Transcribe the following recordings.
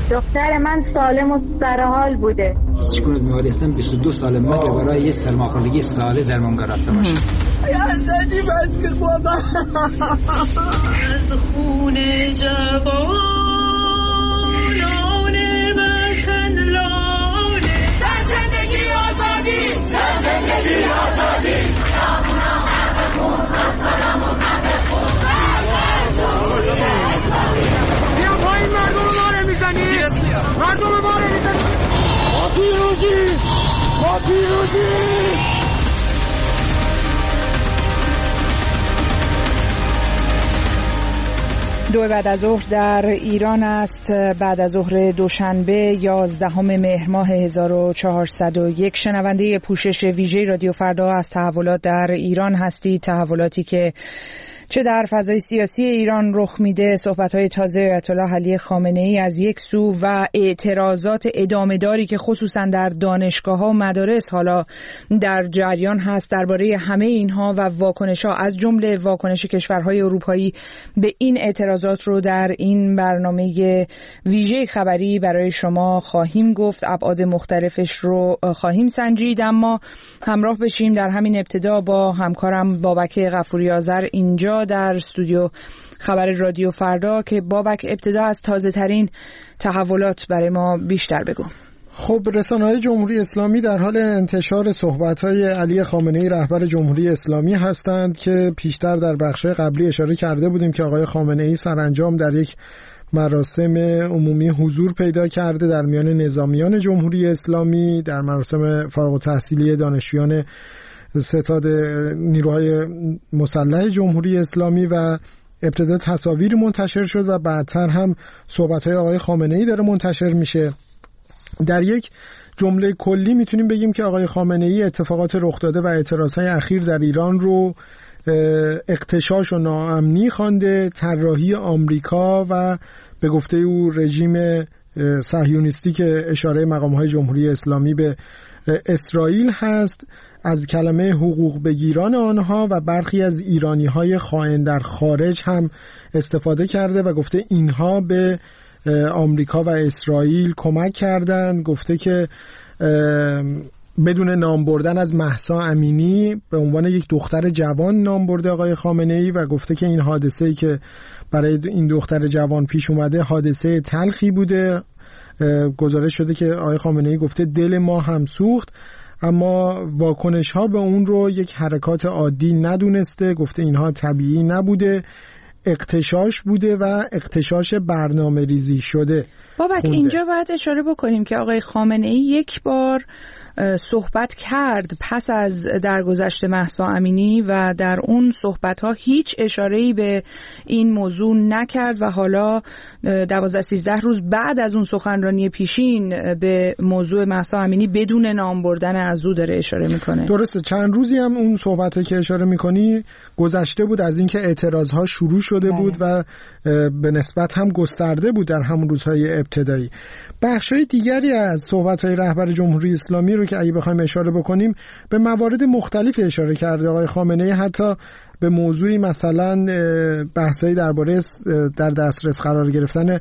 دختر من سالم و سرحال بوده. هیچگونه بیماریستان 22 سال مگر برای یه سرماخوردگی ساده درمان رفته باشه. یا سادی بس کن بابا. از خون جوانان وطن لاله. زندگی آزادی، زندگی آزادی. بیا پایین، مردم ما رو میزنی، مردم ما رو میزنی. ما پیروزی، ما پیروزی. دو بعد از ظهر در ایران است. بعد از ظهر دوشنبه 11 مهر ماه 1401. شنونده پوشش ویژه رادیو فردا از تحولات در ایران هستید. تحولاتی که چه در فضای سیاسی ایران رخ میده، صحبت‌های تازه آیت الله علی خامنه‌ای از یک سو و اعتراضات ادامه‌داری که خصوصا در دانشگاه‌ها و مدارس حالا در جریان هست، درباره همه اینها و واکنش‌ها از جمله واکنش کشورهای اروپایی به این اعتراضات رو در این برنامه ویژه خبری برای شما خواهیم گفت. ابعاد مختلفش رو خواهیم سنجید، اما همراه بشیم در همین ابتدا با همکارم بابک غفوری آذر اینجا در استودیو خبر رادیو فردا که بابک ابتدا از تازه ترین تحولات برای ما بیشتر بگو. خب، رسانه‌های جمهوری اسلامی در حال انتشار صحبت‌های علی خامنه‌ای رهبر جمهوری اسلامی هستند که پیشتر در بخش‌های قبلی اشاره کرده بودیم که آقای خامنه‌ای سرانجام در یک مراسم عمومی حضور پیدا کرده در میان نظامیان جمهوری اسلامی، در مراسم فارغ التحصیلی دانشجویان ستاد نیروهای مسلح جمهوری اسلامی و ابتدا تصاویری منتشر شد و بعدتر هم صحبت‌های آقای خامنه‌ای داره منتشر میشه. در یک جمله کلی میتونیم بگیم که آقای خامنه‌ای اتفاقات رخ داده و اعتراضهای اخیر در ایران رو اغتشاش و ناامنی خوانده، طراحی آمریکا و به گفته او رژیم صهیونیستی که اشاره مقام‌های جمهوری اسلامی به اسرائیل هست، از کلمه حقوق بگیران آنها و برخی از ایرانی‌های خائن در خارج هم استفاده کرده و گفته اینها به آمریکا و اسرائیل کمک کردند. گفته که بدون نام بردن از مهسا امینی به عنوان یک دختر جوان نام برده آقای خامنه‌ای و گفته که این حادثه‌ای که برای این دختر جوان پیش اومده حادثه تلخی بوده. گزارش شده که آقای خامنه‌ای گفته دل ما هم سوخت، اما واکنش ها به اون رو یک حرکات عادی ندونسته. گفته اینها طبیعی نبوده، اغتشاش بوده و اغتشاش برنامه ریزی شده. بابک اینجا باید اشاره بکنیم که آقای خامنه‌ای یک بار صحبت کرد پس از درگذشت مهسا امینی و در اون صحبت‌ها هیچ اشاره‌ای به این موضوع نکرد و حالا 12-13 روز بعد از اون سخنرانی پیشین به موضوع مهسا امینی بدون نام بردن از او داره اشاره میکنه. درسته، چند روزی هم اون صحبت‌هایی که اشاره میکنی گذشته بود از اینکه اعتراض‌ها شروع شده بود و به نسبت هم گسترده بود در همون روزهای ابتدایی. بخش‌های دیگری از صحبت‌های رهبر جمهوری اسلامی رو که اگه بخوایم اشاره بکنیم به موارد مختلف اشاره کرده آقای خامنه‌ای، حتی به موضوعی مثلا بحثایی درباره در دسترس قرار گرفتن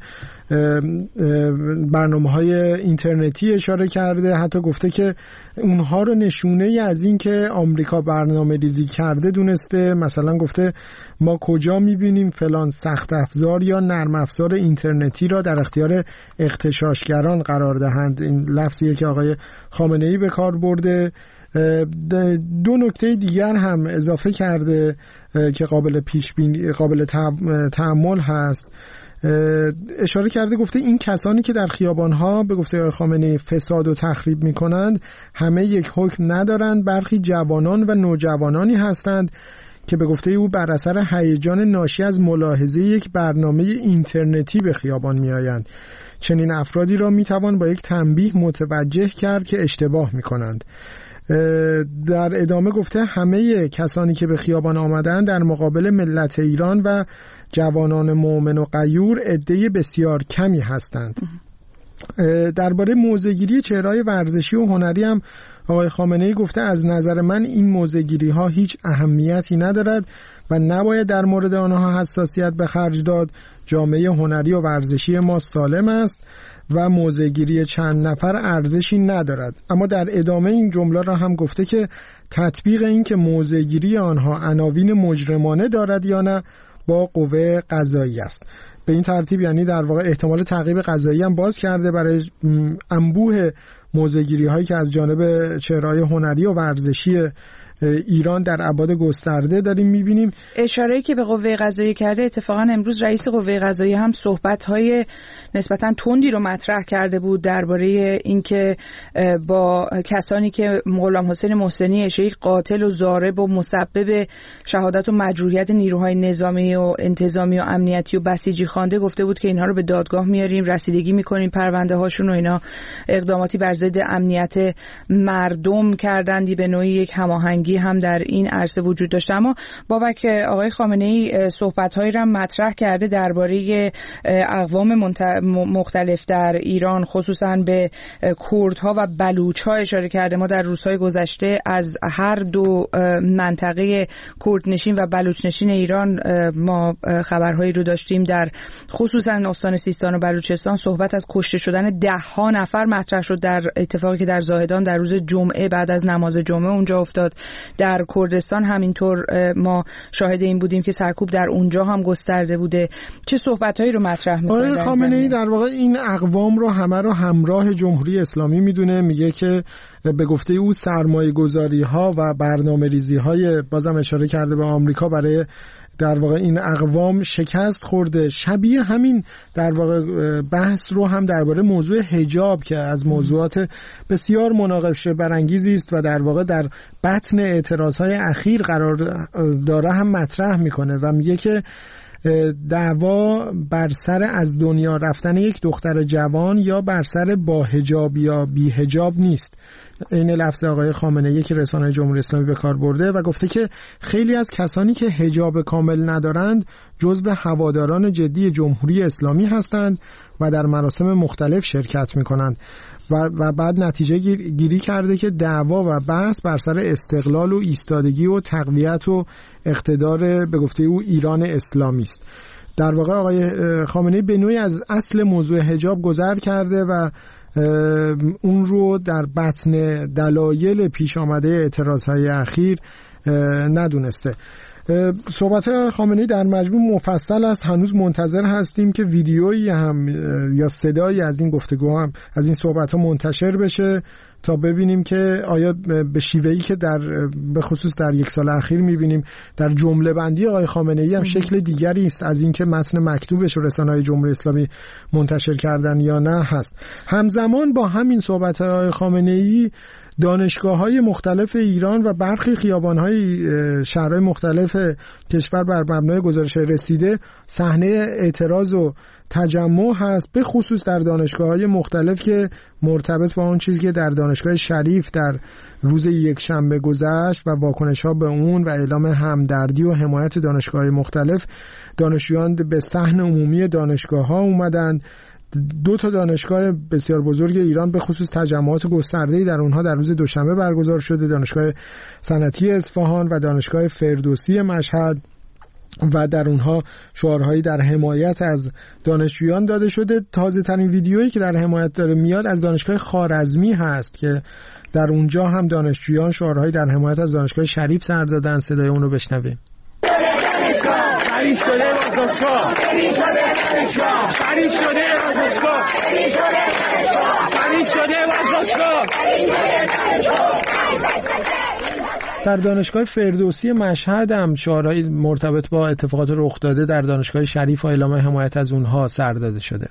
برنامه‌های اینترنتی اشاره کرده. حتی گفته که اونها رو نشونه از این که آمریکا برنامه ریزی کرده دونسته. مثلا گفته ما کجا می‌بینیم فلان سخت افزار یا نرم افزار اینترنتی را در اختیار اغتشاشگران قرار دهند. این لفظیه که آقای خامنه‌ای به کار برده. دو نکته دیگر هم اضافه کرده که قابل تأمل هست. اشاره کرده، گفته این کسانی که در خیابان‌ها به گفته آقای خامنه‌ای فساد و تخریب می‌کنند همه یک حکم ندارند، برخی جوانان و نوجوانانی هستند که به گفته او بر اثر هیجان ناشی از ملاحظه یک برنامه اینترنتی به خیابان می‌آیند. چنین افرادی را می‌توان با یک تنبیه متوجه کرد که اشتباه می‌کنند. در ادامه گفته همه کسانی که به خیابان آمدن در مقابل ملت ایران و جوانان مؤمن و غیور عده بسیار کمی هستند. درباره موضع‌گیری چهره‌های ورزشی و هنری هم آقای خامنه‌ای گفته از نظر من این موضع‌گیری‌ها هیچ اهمیتی ندارد و نباید در مورد آنها حساسیت به خرج داد. جامعه هنری و ورزشی ما سالم است و موضع‌گیری چند نفر ارزشی ندارد. اما در ادامه این جمله را هم گفته که تطبیق این که موضع‌گیری آنها عناوین مجرمانه دارد یا نه با قوه قضایی است. به این ترتیب یعنی در واقع احتمال تعقیب قضایی هم باز کرده برای انبوه موضع‌گیری هایی که از جانب چهره‌های هنری و ورزشی ایران در ابعاد گسترده داریم می‌بینیم. اشاره‌ای که به قوه قضاییه کرده، اتفاقا امروز رئیس قوه قضاییه هم صحبت‌های نسبتاً تندی رو مطرح کرده بود درباره اینکه با کسانی که غلام حسین محسنی شیخ قاتل و ضارب و مسبب شهادت و مجروحیت نیروهای نظامی و انتظامی و امنیتی و بسیجی خوانده، گفته بود که اینها رو به دادگاه میاریم، رسیدگی می‌کنیم پرونده هاشون و اینا اقداماتی بر ضد امنیت مردم کردندی، به نوعی یک هماهنگی هم در این عرصه وجود داشت. اما بابک آقای خامنه‌ای صحبت‌هایی را مطرح کرده درباره اقوام مختلف در ایران، خصوصا به کردها و بلوچ‌ها اشاره کرده. ما در روزهای گذشته از هر دو منطقه کردنشین و بلوچنشین ایران ما خبرهایی رو داشتیم. در خصوصا استان سیستان و بلوچستان صحبت از کشته شدن 10 نفر مطرح شد در اتفاقی که در زاهدان در روز جمعه بعد از نماز جمعه اونجا افتاد. در کردستان همینطور ما شاهد این بودیم که سرکوب در اونجا هم گسترده بوده. چه صحبتایی رو مطرح می‌کنه؟ آقای خامنه‌ای در واقع این اقوام رو همه رو همراه جمهوری اسلامی میدونه. میگه که به گفته او سرمایه‌گذاری‌ها و برنامه‌ریزی‌های، بازم اشاره کرده به آمریکا، برای در واقع این اقوام شکست خورده. شبیه همین در واقع بحث رو هم درباره موضوع حجاب که از موضوعات بسیار مناقشه برانگیزی است و در واقع در بطن اعتراضهای اخیر قرار داره هم مطرح میکنه و میگه که دعوا بر سر از دنیا رفتن یک دختر جوان یا بر سر با حجاب یا بی حجاب نیست. این لفظ آقای خامنه‌ای که رسانه جمهوری اسلامی به کار برده و گفته که خیلی از کسانی که حجاب کامل ندارند جزو هواداران جدی جمهوری اسلامی هستند و در مراسم مختلف شرکت می‌کنند و بعد نتیجه گیری کرده که دعوا و بحث بر سر استقلال و ایستادگی و تقویت و اقتدار به گفته او ایران اسلامی است. در واقع آقای خامنه‌ای به نوعی از اصل موضوع حجاب گذر کرده و اون رو در بطن دلایل پیش آمده اعتراضهای اخیر ندونسته. صحبت خامنه‌ای در مجموع مفصل است. هنوز منتظر هستیم که ویدیویی هم یا صدایی از این گفتگو هم از این صحبت‌ها منتشر بشه تا ببینیم که آیا به شیوهی که به خصوص در یک سال اخیر می‌بینیم در جمله بندی آقای خامنه‌ای هم شکل دیگری است از اینکه متن مکتوبش رو رسانه‌های جمهوری اسلامی منتشر کردن یا نه هست. همزمان با همین صحبت‌های آقای خامنه‌ای دانشگاه‌های مختلف ایران و برخی خیابان‌های شهرهای مختلف کشور بر مبنای گزارش رسیده صحنه اعتراض و تجمع هست، به خصوص در دانشگاه‌های مختلف که مرتبط با اون چیزی که در دانشگاه شریف در روز یکشنبه گذشت و واکنش‌ها به اون و اعلام همدردی و حمایت دانشگاه‌های مختلف، دانشجویان به صحن عمومی دانشگاه‌ها اومدند. 2 دانشگاه بسیار بزرگ ایران به خصوص تجمعات گسترده‌ای در اونها در روز دوشنبه برگزار شده، دانشگاه صنعتی اصفهان و دانشگاه فردوسی مشهد و در اونها شعارهایی در حمایت از دانشجویان داده شده. تازه ترین ویدیویی که در حمایت داره میاد از دانشگاه خوارزمی هست که در اونجا هم دانشجویان شعارهایی در حمایت از دانشگاه شریف سر دادن. صدای اون رو بشنویم. تعریف شده بازداشتگاه، تعریف شده بازداشتگاه، تعریف شده بازداشتگاه. در دانشگاه فردوسی مشهد هم شعارهای مرتبط با اتفاقات رخ داده در دانشگاه شریف و اعلام حمایت از اونها سر داده شده.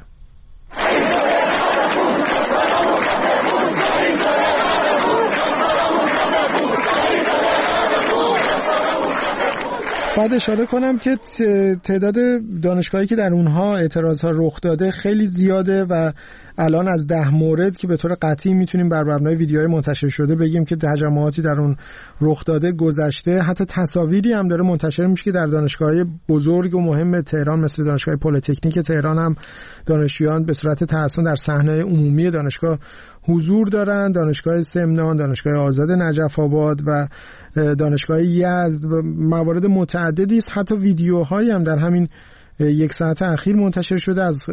بعد اشاره کنم که تعداد دانشگاهی که در اونها اعتراضها رخ داده خیلی زیاده و الان از 10 مورد که به طور قطعی میتونیم بر مبنای ویدیوهای منتشر شده بگیم که تجمعاتی در اون رخ داده گذشته. حتی تصاویری هم داره منتشر میشه که در دانشگاه‌های بزرگ و مهم تهران مثل دانشگاه پلی‌تکنیک تهران هم دانشجویان به صورت تحسن در صحنه عمومی دانشگاه حضور دارن، دانشگاه سمنان، دانشگاه آزاد نجف آباد و دانشگاه یزد و موارد متعددی است. حتی ویدیوهایی هم در همین 1 ساعت اخیر منتشر شده از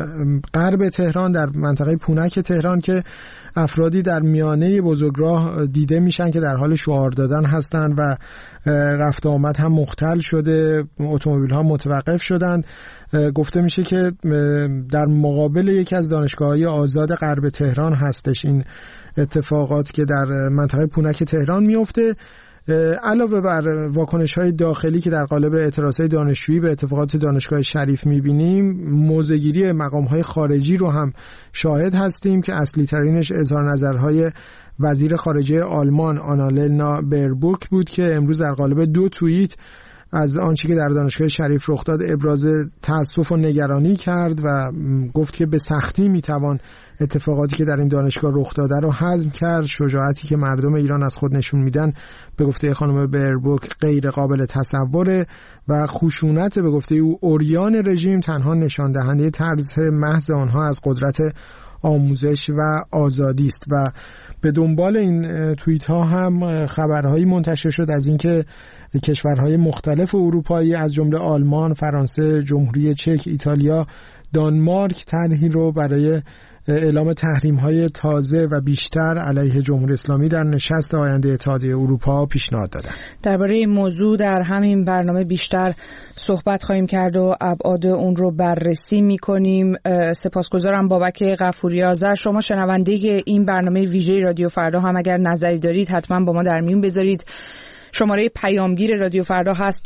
غرب تهران در منطقه پونک تهران که افرادی در میانه بزرگراه دیده میشن که در حال شعار دادن هستند و رفت آمد هم مختل شده، اتومبیل ها متوقف شدند. گفته میشه که در مقابل یکی از دانشگاه‌های آزاد غرب تهران هستش این اتفاقات که در منطقه پونک تهران میفته. علاوه بر واکنش‌های داخلی که در قالب اعتراض‌های دانشجویی به اتفاقات دانشگاه شریف می‌بینیم، موضع‌گیری مقام‌های خارجی رو هم شاهد هستیم که اصلی ترینش اظهار نظرهای وزیر خارجه آلمان آنالنا بربوک بود که امروز در قالب 2 توییت از آنچه که در دانشگاه شریف رخ داد ابراز تأسف و نگرانی کرد و گفت که به سختی میتوان اتفاقاتی که در این دانشگاه رخ داده رو هضم کرد. شجاعتی که مردم ایران از خود نشون میدن به گفته خانم بربوک غیر قابل تصوره و خشونت به گفته او عریان رژیم تنها نشان دهنده طرز محض آنها از قدرت آموزش و آزادی است. و به دنبال این توییت ها هم خبرهایی منتشر شد از اینکه کشورهای مختلف اروپایی از جمله آلمان، فرانسه، جمهوری چک، ایتالیا، دانمارک طرحی رو برای اعلام تحریم‌های تازه و بیشتر علیه جمهوری اسلامی در نشست آینده اتحادیه اروپا پیشنهاد دادند. درباره این موضوع در همین برنامه بیشتر صحبت خواهیم کرد و ابعاد اون رو بررسی می‌کنیم. سپاسگزارم بابک غفوری آذر. شما شنونده این برنامه ویژه رادیو فردا هم اگر نظری دارید حتما با ما در میون بذارید. شماره پیامگیر رادیو فردا هست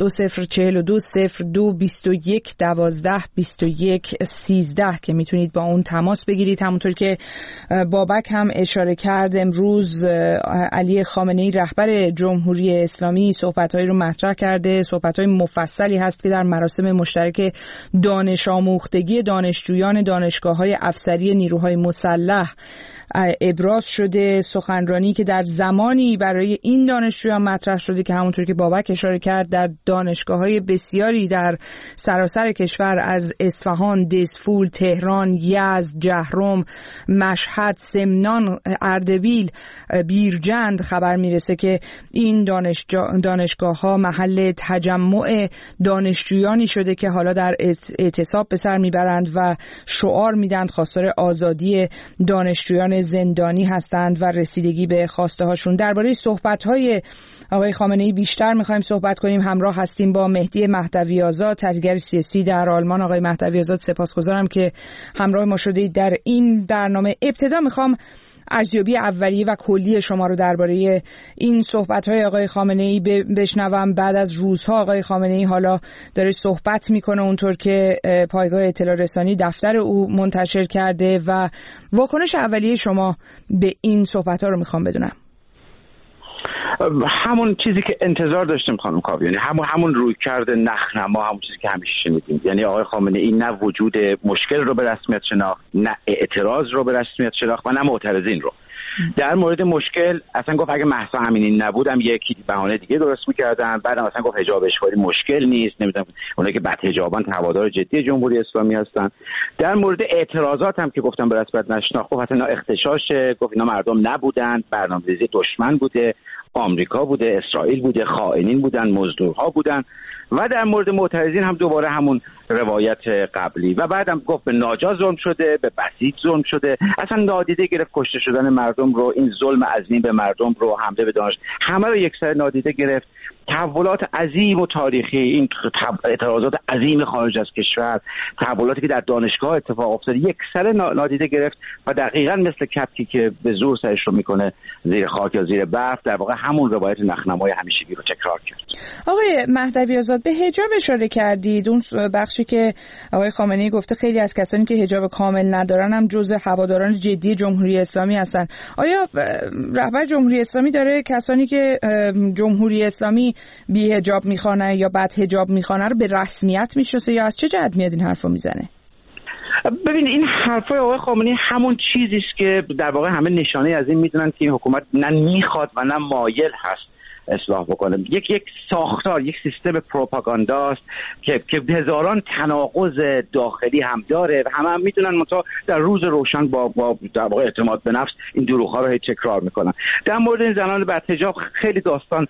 20420221122113 که میتونید با اون تماس بگیرید. همونطور که بابک هم اشاره کرد امروز علی خامنه‌ای رهبر جمهوری اسلامی صحبت‌هایی رو مطرح کرده. صحبت‌های مفصلی هست که در مراسم مشترک دانش آموختگی دانشجویان دانشگاه‌های افسری نیروهای مسلح ابراز شده. سخنرانی که در زمانی برای این دانشجویان مطرح شده که همونطور که بابک اشاره کرد در دانشگاه‌های بسیاری در سراسر کشور از اصفهان، دزفول، تهران، یزد، جهرم، مشهد، سمنان، اردبیل، بیرجند خبر میرسه که این دانشگاه‌ها محل تجمع دانشجویانی شده که حالا در اعتصاب به سر میبرند و شعار میدند خواستار آزادی دانشجویان زندانی هستند و رسیدگی به خواسته هاشون. درباره صحبت‌های آقای خامنه‌ای بیشتر می‌خوایم صحبت کنیم. همراه هستیم با مهدی مهدوی آزاد، تحلیلگر سیاسی در آلمان. آقای مهدوی آزاد سپاسگزارم که همراه ما شدید در این برنامه. ابتدا می‌خوام ارزیابی اولیه و کلی شما رو درباره این صحبت‌های آقای خامنه‌ای بشنوم. بعد از روزها آقای خامنه‌ای حالا داره صحبت میکنه اونطور که پایگاه اطلاع رسانی دفتر او منتشر کرده و واکنش اولیه شما به این صحبت‌ها رو میخوام بدونم. همون چیزی که انتظار داشتیم خانم کاوی، یعنی همون رویکرد نخنما، همون چیزی که همیشه شنیدیم. یعنی آقای خامنه‌ای نه وجود مشکل رو به رسمیت شناخت، نه اعتراض رو به رسمیت شناخت و نه معترضین رو. در مورد مشکل اصلا گفت اگه مهسا امینی نبودم یکی بهانه دیگه درست می‌کردن. بعدم اصلا گفت حجاب اشواری مشکل نیست، نمیدونم اونایی که بدحجابان هوادار جدی جمهوری اسلامی هستن. در مورد اعتراضات هم که گفتم به رسمیت نشناخت، گفت اصلا اختشاشه، گفت اینا مردم نبودن، برنامه‌ریزی دشمن بوده، آمریکا بوده، اسرائیل بوده، خائنین بودن، مزدورها بودن. و در مورد معترضین هم دوباره همون روایت قبلی. و بعدم گفت به ناجا ظلم شده، به بسیج ظلم شده، اصلا نادیده گرفت کشته شدن مردم رو، این ظلم عظیم به مردم رو، حمله به دانش، همه رو یکسره نادیده گرفت. تحولات عظیم و تاریخی، این اعتراضات عظیم خارج از کشور، تحولاتی که در دانشگاه اتفاق افتاد یکسره نادیده گرفت و دقیقاً مثل کپکی که به زور سرش رو میکنه زیر خاک یا زیر برف، در واقع همون روایت نخنمای همیشگی رو تکرار کرد. آقای مهدوی آزاد، به حجاب اشاره کردید، اون بخشی که آقای خامنه‌ای گفته خیلی از کسانی که حجاب کامل ندارن هم جزء هواداران جدی جمهوری اسلامی هستن. آیا رهبر جمهوری اسلامی داره کسانی که جمهوری اسلامی بی حجاب میخوانه یا بد حجاب میخوانه رو به رسمیت میشناسه یا از چه جهت میاد این حرفو میزنه؟ ببین این حرفای آقای خامنه‌ای همون چیزی است که در واقع همه نشانه از این میدونن که این حکومت نه میخواد و نه مایل هست اصلاح بکنه. یک ساختار، یک سیستم پروپاگانداست که هزاران تناقض داخلی هم داره و همه میدونن منتها در روز روشن با در واقع اعتماد به نفس این دروغ‌ها رو تکرار میکنن. در مورد این زنان بدحجاب خیلی داستان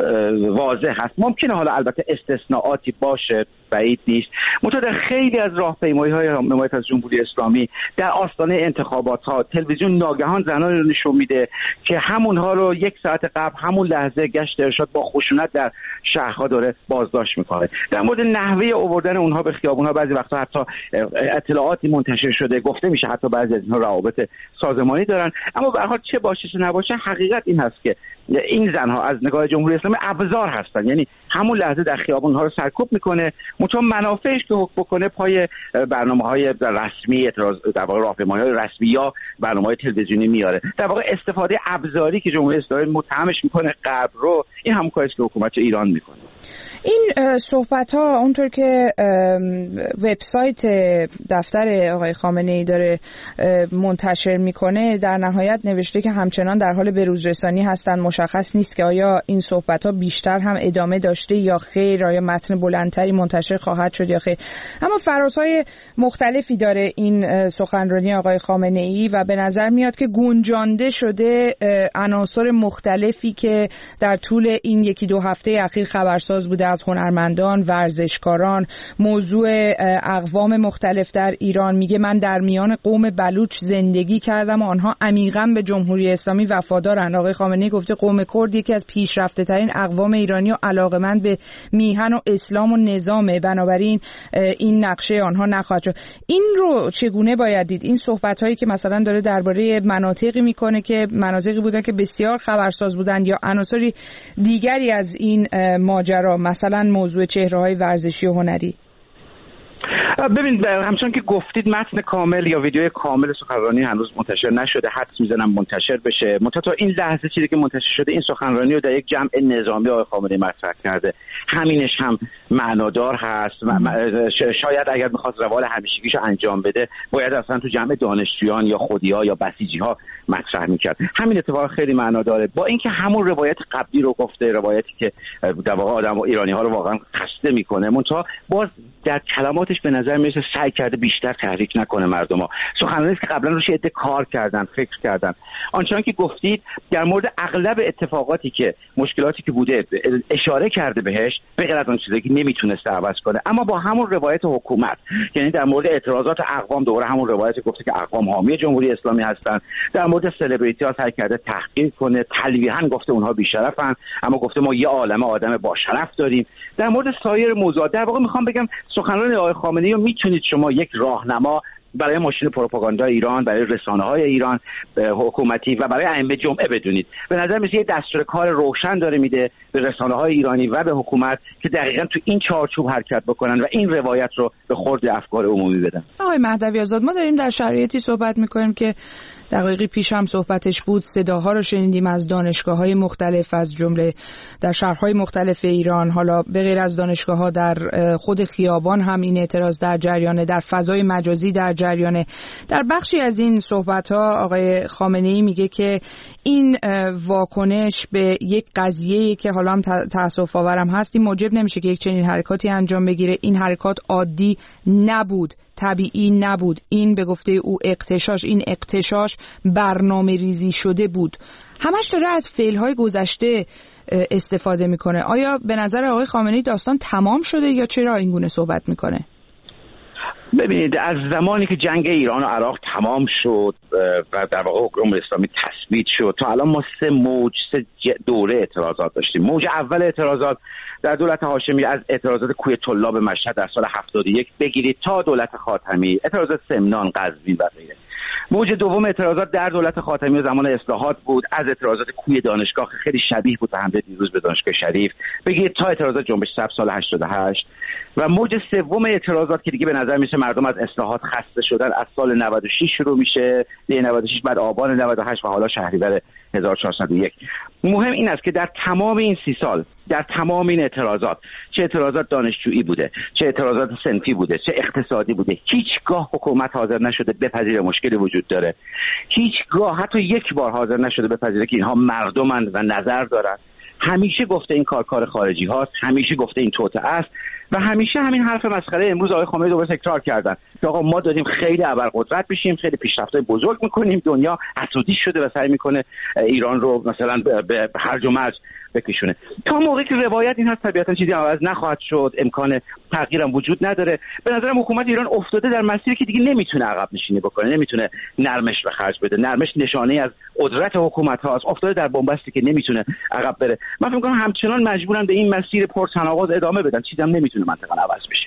واضح هست. ممکنه حالا البته استثناءاتی باشه، بعید نیست، منتها در خیلی از راهپیمایی‌های حمایت از جمهوری اسلامی در آستانه انتخابات‌ها تلویزیون ناگهان زنان رو نشون میده که همونها رو یک ساعت قبل همون لحظه گشت ارشاد با خشونت در شهرها داره بازداشت میکنه. در مورد نحوه آوردن اونها به خیابون‌ها بعضی وقتا حتی اطلاعاتی منتشر شده، گفته میشه حتی بعضی از اینها روابط سازمانی دارن. اما به هر حال چه باشه چه نباشه، حقیقت این هست که این زنها از نگاه جمهوری اسلامی ابزار هستن، یعنی همون لحظه در خیابون‌ها رو سرکوب میکنه، منتها منافعش که حکم بکنه پای برنامه‌های رسمی در واقع راهپیمایی‌های رسمی یا برنامه‌های تلویزیونی میاره. در واقع استفاده ابزاری که جمهوری اسلامی متهمش میکنه غرب رو، این همون کاریه که حکومت ایران میکنه. این صحبت‌ها اونطور که وبسایت دفتر آقای خامنه‌ای داره منتشر میکنه در نهایت نوشته که همچنان در حال بروزرسانی هستند. مشخص نیست که آیا این صحبت‌ها بیشتر هم ادامه داشته یا خیر، آیا متن بلندتری منتشر خواهد شد یا خیر. اما فرازهای مختلفی داره این سخنرانی آقای خامنه‌ای و به نظر میاد که گنجانده شده عناصر مختلفی که در طول این یکی دو هفته اخیر خبرساز بوده، از هنرمندان، ورزشکاران، موضوع اقوام مختلف در ایران. میگه من در میان قوم بلوچ زندگی کردم و آنها عمیقاً به جمهوری اسلامی وفادارند. آقای خامنه‌ای گفته قوم کرد یکی از پیشرفته ترین اقوام ایرانی و علاقه‌مند به میهن و اسلام و نظامه، بنابراین این نقشه آنها نخواهد شد. این رو چگونه باید دید؟ این صحبت‌هایی که مثلا داره درباره مناطقی میکنه که مناطقی بودن که بسیار خبرساز بودن یا عناصری دیگری از این ماجرا، مثلا موضوع چهره‌های ورزشی و هنری. ببین همچون که گفتید متن کامل یا ویدیو کامل سخنرانی هنوز منتشر نشده، حدس میزنم منتشر بشه. تا این لحظه چیزی که منتشر شده این سخنرانی رو در یک جمع نظامی آقای خامنه‌ای مطرح کرده. همینش هم معنادار هست. شاید اگر می‌خواست روال همیشگیشو انجام بده باید اصلا تو جمع دانشجویان یا خودی‌ها یا بسیجی‌ها مطرح می‌کرد. همین اتفاق خیلی معناداره، با اینکه همون روایت قبلی رو گفته، روایتی که در واقع آدم و ایرانی‌ها رو واقعا خسته می‌کنه، منتها باز در کلماتش به نظر میاد سعی کرده بیشتر تحریک نکنه مردم‌ها. سخنرانی که قبلا روش عده کار کردن، فکر کردن. آنچنان که گفتید در مورد اغلب اتفاقاتی که مشکلاتی که بوده اشاره کرده بهش، به غیر از اون چیزی که نمیتونسته عوض کنه، اما با همون روایت حکومت، یعنی در مورد اعتراضات اقوام دوباره همون روایت گفته که اقوام حامی جمهوری اسلامی هستن. در مورد سلبریتی‌ها سعی کرده تحقیر کنه، تلویحاً گفته اونها بی‌شرفن، اما گفته ما یه عالمه آدم با شرف داریم. در مورد سایر موضوعات در واقع میخوام بگم سخنرانی آقای خامنه‌ای رو میتونید شما یک راهنما برای ماشین پروپاگاندا ایران، برای رسانه‌های ایران حکومتی و برای ائمه جمعه بدونید. به نظر میاد یه دستور کار روشن داره میده به رسانه‌های ایرانی و به حکومت که دقیقاً تو این چارچوب حرکت بکنن و این روایت رو به خورد افکار عمومی بدن. آقای مهدوی آزاد، ما داریم در شرایطی صحبت می‌کنیم که دقیقی پیش هم صحبتش بود، صداها رو شنیدیم از دانشگاه‌های مختلف، از جمله در شهرهای مختلف ایران. حالا به غیر از دانشگاه‌ها در خود خیابان هم این اعتراض در جریانه، در فضای مجازی در جریانه. در بخشی از این صحبت‌ها آقای خامنه‌ای میگه که این واکنش به یک قضیه‌ای که حالا هم تأسف آورم هست، این موجب نمیشه که یک چنین حرکاتی انجام بگیره. این حرکات عادی نبود، طبیعی نبود. این به گفته او اغتشاش برنامه ریزی شده بود. همش داره از فعل‌های گذشته استفاده میکنه. آیا به نظر آقای خامنه‌ای داستان تمام شده یا چرا این گونه صحبت میکنه؟ ببینید از زمانی که جنگ ایران و عراق تمام شد و در واقع حکومت اسلامی تثبیت شد تا الان ما سه دوره اعتراضات داشتیم. موج اول اعتراضات در دولت هاشمی از اعتراضات کوی طلاب مشهد در سال 71 بگیرید تا دولت خاتمی، اعتراضات سمنان، قزوین و غیره. موج دوم اعتراضات در دولت خاتمی و زمان اصلاحات بود، از اعتراضات کوی دانشگاه خیلی شبیه بود به حمله دیروز به دانشگاه شریف بگیرید تا اعتراضات جنبش سبز سال 88. و موج سوم اعتراضات که دیگه به نظر میشه مردم از اصلاحات خسته شدن، از سال 96 شروع میشه، دی 96 بعد آبان 98 و حالا شهریور 1401. مهم این است که در تمام این 30 سال در تمام این اعتراضات، چه اعتراضات دانشجویی بوده، چه اعتراضات صنفی بوده، چه اقتصادی بوده، هیچگاه حکومت حاضر نشده بپذیره مشکلی وجود داره. هیچگاه حتی یک بار حاضر نشده بپذیره که اینها مردمند و نظر دارن. همیشه گفته این کار خارجی هاست، همیشه گفته این توطئه است و همیشه همین حرف مسخره امروز آقای خامنه‌ای دوباره تکرار کردن که آقا ما داریم خیلی ابرقدرت بشیم، خیلی پیشرفت‌های بزرگ می‌کنیم، دنیا حسودی شده و سعی می‌کنه ایران رو مثلا به هرج و مرج بکشونه. تا موقعی که روایت این هست طبیعتا چیزی عوض نخواهد شد، امکان تغییرم وجود نداره. به نظرم حکومت ایران افتاده در مسیری که دیگه نمیتونه عقب نشینی بکنه، نمیتونه نرمش به خرج بده. نرمش نشانه از قدرت حکومت هاست. افتاده در بنبستی که نمیتونه عقب بره. من فکر می‌کنم همچنان مجبورن به این مسیر پرتناقض ادامه بدن. چیزی هم نمیتونه منطقاً عوض بشه.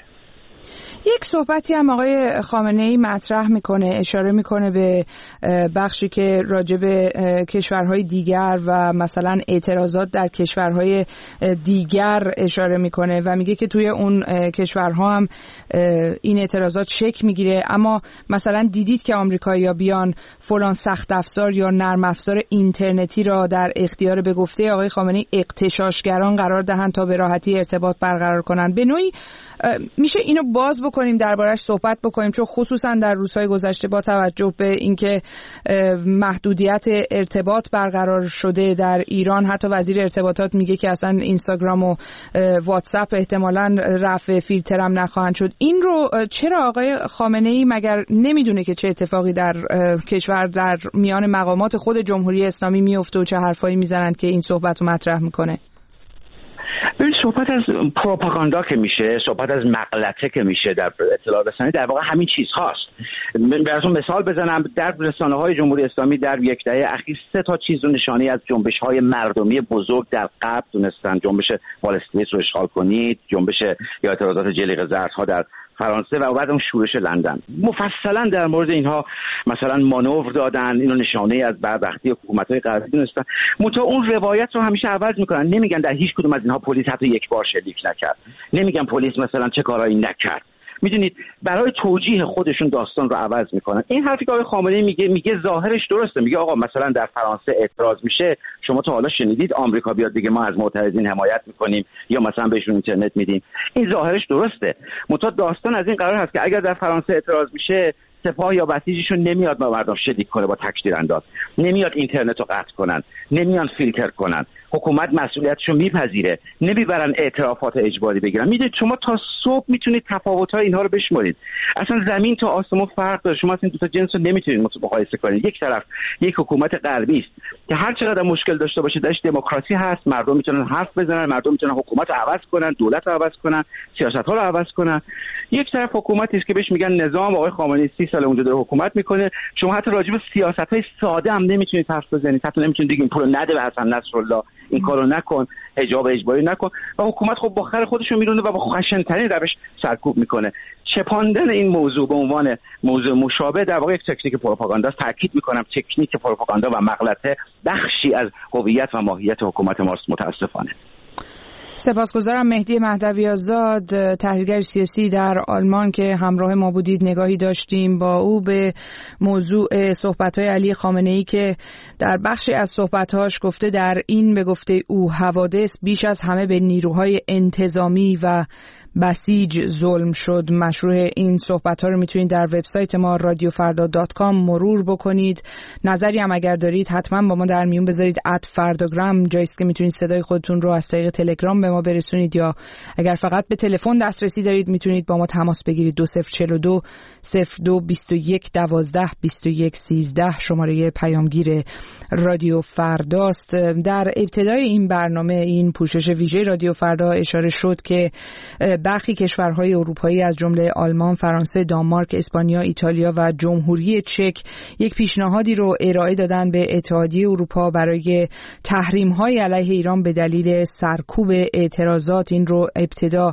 یک صحبتی هم آقای خامنه‌ای مطرح میکنه، اشاره میکنه به بخشی که راجع به کشورهای دیگر و مثلا اعتراضات در کشورهای دیگر افشاره میکنه و میگه که توی اون کشورها هم این اعتراضات شکل میگیره، اما مثلا دیدید که آمریکایی‌ها بیان فلان سخت افزار یا نرم افزار اینترنتی را در اختیار به گفته آقای خامنه‌ای اغتشاشگران قرار دهند تا به راحتی ارتباط برقرار کنند. به نوعی میشه اینو باز بکنیم، دربارش صحبت بکنیم، چون خصوصا در روزهای گذشته با توجه به اینکه محدودیت ارتباط برقرار شده در ایران، حتی وزیر ارتباطات میگه که اصلا اینستاگرام و واتساپ احتمالاً رفع فیلترم نخواهند شد. این رو چرا آقای خامنه‌ای مگر نمیدونه که چه اتفاقی در کشور در میان مقامات خود جمهوری اسلامی میفته و چه حرفایی میزنند که این صحبت رو مطرح میکنه؟ ببین، صحبت از پروپاگاندا که میشه، صحبت از مغلطه که میشه در اطلاع رسانی، در واقع همین چیز هاست. براتون مثال بزنم، در رسانه‌های جمهوری اسلامی در یک دهه اخیر 3 تا چیز رو نشانی از جنبش‌های مردمی بزرگ در غرب دونستن: جنبش فلسطین رو اشغال کنید، جنبش یا اعتراضات جلیقه زردها در فرانسه و بعد اون شورش لندن. مفصلا در مورد اینها مثلا مانور دادن، اینو نشانه از بدبختی حکومت‌های غربی دونستن. منتها اون روایت رو همیشه عوض میکنن. نمیگن در هیچ کدوم از اینها پلیس حتی یک بار شلیک نکرد، نمیگن پلیس مثلا چه کارایی نکرد. میدونید، برای توجیه خودشون داستان رو عوض میکنن. این حرفی که آقای خامنه‌ای میگه ظاهرش درسته. میگه آقا مثلا در فرانسه اعتراض میشه، شما تا حالا شنیدید آمریکا بیاد دیگه ما از معترضین حمایت میکنیم یا مثلا بهشون اینترنت میدیم؟ این ظاهرش درسته، منتها داستان از این قرار هست که اگر در فرانسه اعتراض میشه، سپاه یا بسیجشون نمیاد با مردم شلیک کنه با تکدیر انداز، نمیاد اینترنت رو قطع کنن، نمیان فیلتر کنن. حکومت مسئولیتشو میپذیره، نمیبرن اعترافات اجباری بگیرن. میدونید شما تا صبح میتونید تفاوت‌های اینها رو بشمارید. اصلا زمین تا آسمون فرق داره. شما این دو تا جنس رو نمیتونید مقایسه کنید. یک طرف یک حکومت غربی است که هر چقدر مشکل داشته باشه درش دموکراسی هست، مردم میتونن حرف بزنن، مردم میتونن حکومت رو عوض کنن، دولت رو عوض کنن، سیاست‌ها رو عوض کنن. یک طرف حکومتی است که بهش میگن نظام. آقای خامنه‌ای 30 سال اونجا داره حکومت میکنه. شما حتی راجع به سیاست‌های ساده هم نمیتونید حرف بزنید. حتی نمیتونید بگید پول نده به حسن نصرالله، این کارو نکن، حجاب اجباری نکن. و حکومت خب با خر خودشو میرونه و با خشن‌ترین روش سرکوب میکنه. چپاندن این موضوع به عنوان موضوع مشابه در واقع یک تکنیک پروپاگاندا است. تاکید میکنم تکنیک پروپاگاندا و مغلطه بخشی از هویت و ماهیت حکومت ماست متاسفانه. سپاسگزارم. مهدی مهدوی آزاد، تحلیلگر سیاسی در آلمان که همراه ما بودید، نگاهی داشتیم با او به موضوع صحبت‌های علی خامنه‌ای که در بخشی از صحبت‌هاش گفته در این به گفته او حوادث بیش از همه به نیروهای انتظامی و بسیج ظلم شد. مشروع این صحبت‌ها رو میتونید در وبسایت ما radiofarda.com مرور بکنید. نظری هم اگر دارید حتما با ما در میون بذارید. @فرداگرام جایی است که میتونید صدای خودتون رو از طریق تلگرام به ما برسونید، یا اگر فقط به تلفن دسترسی دارید میتونید با ما تماس بگیرید. 2042 02 21 12 21 13 شماره پیامگیر رادیو فرداست. در ابتدای این برنامه، این پوشش ویژه رادیو فردا، اشاره شد که برخی کشورهای اروپایی از جمله آلمان، فرانسه، دانمارک، اسپانیا، ایتالیا و جمهوری چک یک پیشنهادی رو ارائه دادن به اتحادیه اروپا برای تحریم‌های علیه ایران به دلیل سرکوب اعتراضات. این رو ابتدا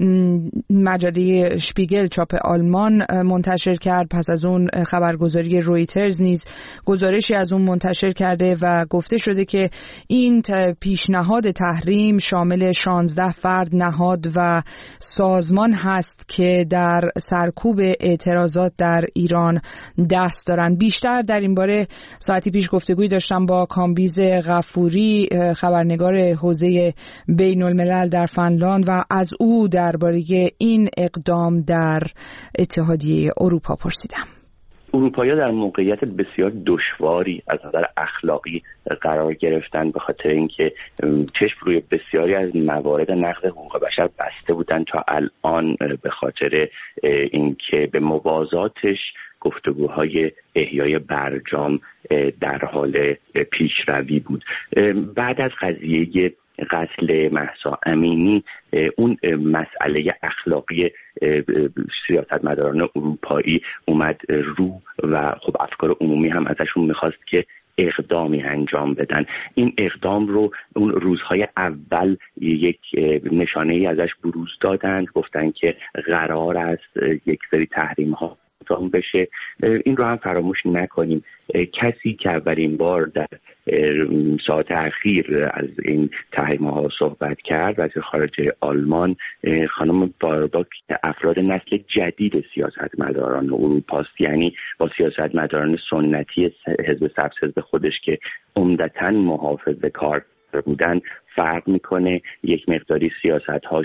مجله شپیگل چاپ آلمان منتشر کرد، پس از اون خبرگزاری رویترز نیز گزارشی از اون منتشر کرده و گفته شده که این پیشنهاد تحریم شامل 16 فرد، نهاد و سازمان هست که در سرکوب اعتراضات در ایران دست دارند. بیشتر در این باره ساعتی پیش گفتگوی داشتم با کامبیز غفوری، خبرنگار حوزه بین الملل در فنلاند و از او درباره این اقدام در اتحادیه اروپا پرسیدم. اروپایی‌ها در موقعیت بسیار دشواری از نظر اخلاقی قرار گرفتن، به خاطر اینکه چشم روی بسیاری از موارد نقض حقوق بشر بسته بودن تا الان، به خاطر اینکه به موازاتش گفتگوهای احیای برجام در حال پیشروی بود. بعد از قضیه قتل مهسا امینی اون مسئله اخلاقی سیاستمداران اروپایی اومد رو و خب افکار عمومی هم ازشون میخواست که اقدامی انجام بدن. این اقدام رو اون روزهای اول یک نشانه ای ازش بروز دادند، گفتن که قرار است یک سری تحریم ها بشه. این رو هم فراموش نکنیم، کسی که اولین بار در ساعت اخیر از این تحریم ها صحبت کرد وزیر خارجه آلمان خانم بارباک افراد نسل جدید سیاستمداران اروپاست، یعنی با سیاستمداران سنتی حزب سبز، حزب خودش که عمدتاً محافظه‌کار بودن فرق میکنه. یک مقداری سیاست‌هاش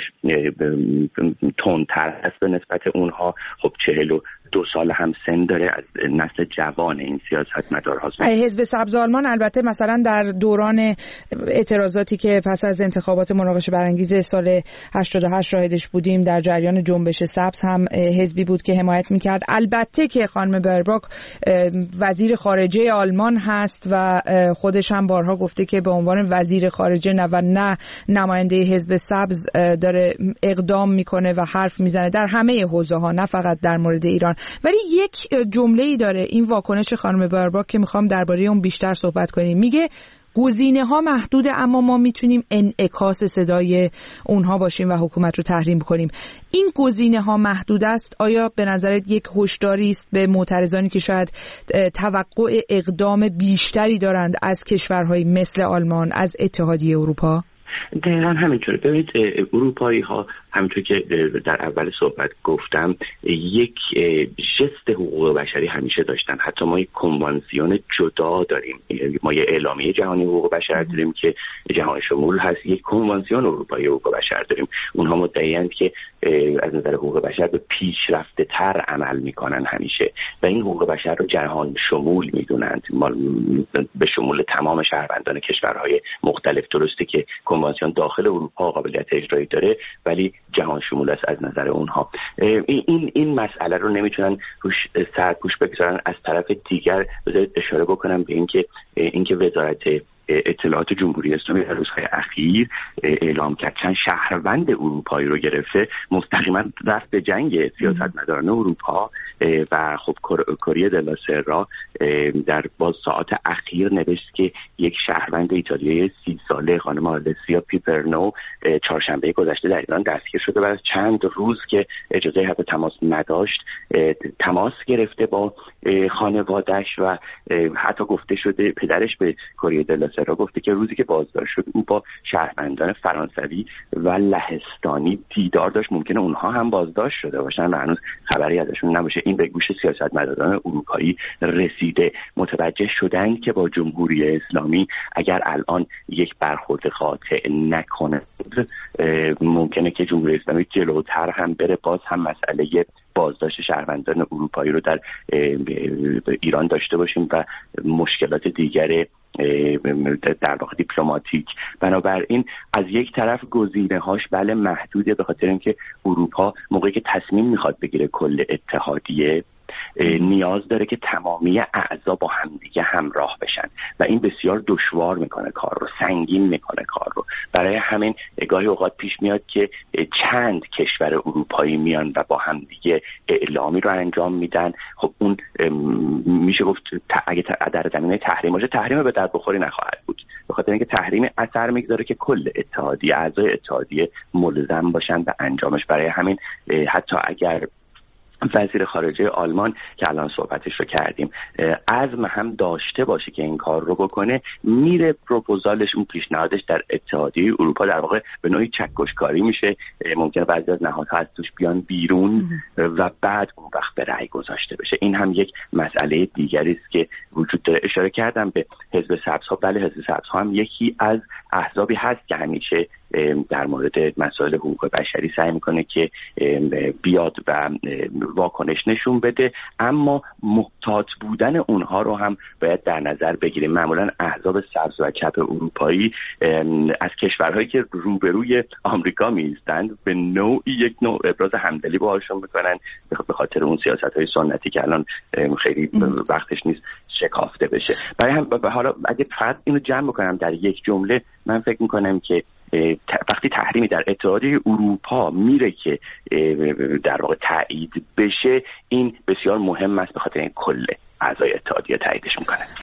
تندتر هست به نسبت اونها. خب 42 سال هم سن داره، از نسل جوان این سیاستمدارهاست. حزب سبز آلمان البته مثلا در دوران اعتراضاتی که پس از انتخابات مناقشه برانگیز سال 88 شاهدش بودیم، در جریان جنبش سبز هم حزبی بود که حمایت میکرد. البته که خانم برباک وزیر خارجه آلمان هست و خودش هم بارها گفته که به عنوان وزیر خارجه و نه نماینده حزب سبز داره اقدام میکنه و حرف میزنه در همه حوزه ها، نه فقط در مورد ایران. ولی یک جمله‌ای داره این واکنش خانم برباک که میخوام درباره اون بیشتر صحبت کنیم. میگه گزینه‌ها محدوده اما ما میتونیم انعکاس صدای اونها باشیم و حکومت رو تحریم کنیم. این گزینه‌ها محدود است. آیا به نظرت یک هشداری است به معترضانی که شاید توقع اقدام بیشتری دارند از کشورهایی مثل آلمان، از اتحادیه اروپا؟ دقیقا همینطوره. ببینید اروپایی ها همونطور که در اول صحبت گفتم یک جست حقوق بشری همیشه داشتن. حتی ما یک کنوانسیون جدا داریم، ما یک اعلامیه جهانی حقوق بشر داریم که جهان شمول هست، یک کنوانسیون اروپایی حقوق بشر داریم. اونها مدعی‌اند که از نظر حقوق بشر به پیشرفته تر عمل میکنن همیشه و این حقوق بشر رو جهان شمول میدونند، به شمول تمام شهروندان کشورهای مختلف. درسته که کنوانسیون داخل اروپا قابلیت اجرایی داره ولی جهان شمول است از نظر اونها. این مسئله رو نمیتونن روش سرپوش بگذارن. از طرف دیگر بذارید اشاره بکنم به اینکه وزارت اطلاعات جمهوری اسلامی در روزهای اخیر اعلام کرد چند شهروند اروپایی رو گرفته، مستقیما رفت به جنگ سیاستمداران اروپا و خب کوریه دلا سرا در باز ساعات اخیر نوشت که یک شهروند ایتالیایی 30 ساله خانم آلسیا پیپرنو چهارشنبه گذشته در ایران دستگیر شده و از چند روز که اجازه حتی تماس نداشت تماس گرفته با خانواده‌اش و حتی گفته شده پدرش به کوریه دلا سرا گفته که روزی که بازداشت شد او با شهروندان فرانسوی و لهستانی دیدار داشت. ممکنه اونها هم بازداشت شده باشن و هنوز خبری ازشون نباشه. این به گوش سیاستمداران اروپایی رسیده. متوجه شدند که با جمهوری اسلامی اگر الان یک برخورد قاطع نکنه ممکنه که جمهوری اسلامی جلوتر هم بره. باز هم مسئله بازداشت شهروندان اروپایی رو در ایران داشته باشیم و مشکلات دیگر در واقع دیپلماتیک. بنابراین از یک طرف گزینه‌هاش بله محدوده، به خاطر اینکه اروپا موقعی که تصمیم میخواد بگیره کل اتحادیه نیاز داره که تمامی اعضا با همدیگه همراه بشن و این بسیار دشوار میکنه کار رو، سنگین میکنه کار رو. برای همین گاهی اوقات پیش میاد که چند کشور اروپایی میان و با همدیگه اعلامی رو انجام میدن. خب اون میشه گفت اگه در زمینه تحریم باشه تحریم به درد بخوری نخواهد بود، به خاطر اینکه تحریم اثر میگذاره که کل اتحادیه اعضای اتحادیه ملزم باشن به انجامش. برای همین حتی اگر وزیر خارجه آلمان که الان صحبتش رو کردیم عزم هم داشته باشه که این کار رو بکنه، میره پروپوزالش، اون پیشنهادش در اتحادیه اروپا در واقع به نوعی چکشکاری میشه. ممکنه بعضی از نهادها از توش بیان بیرون و بعد اون وقت به رأی گذاشته بشه. این هم یک مسئله دیگری است که روی وجود داره. اشاره کردم به حزب سبزها. بله، حزب سبزها هم یکی از احزابی هست که همیشه در مورد مسائل حقوق بشری سعی میکنه که بیاد و واکنش نشون بده، اما محتاط بودن اونها رو هم باید در نظر بگیریم. معمولا احزاب سبز و چپ اروپایی از کشورهایی که روبروی آمریکا میستند به نوعی یک نوع ابراز همدلی باهاشون میکنن به خاطر اون سیاست‌های سنتی که الان خیلی وقتش نیست شکافته بشه. برای هم حالا اگه فقط اینو جمع بکنم در یک جمله، من فکر میکنم که وقتی تحریمی در اتحادیه اروپا میره که در واقع تایید بشه، این بسیار مهم است، به خاطر این کل اعضای اتحادیه تاییدش میکنه.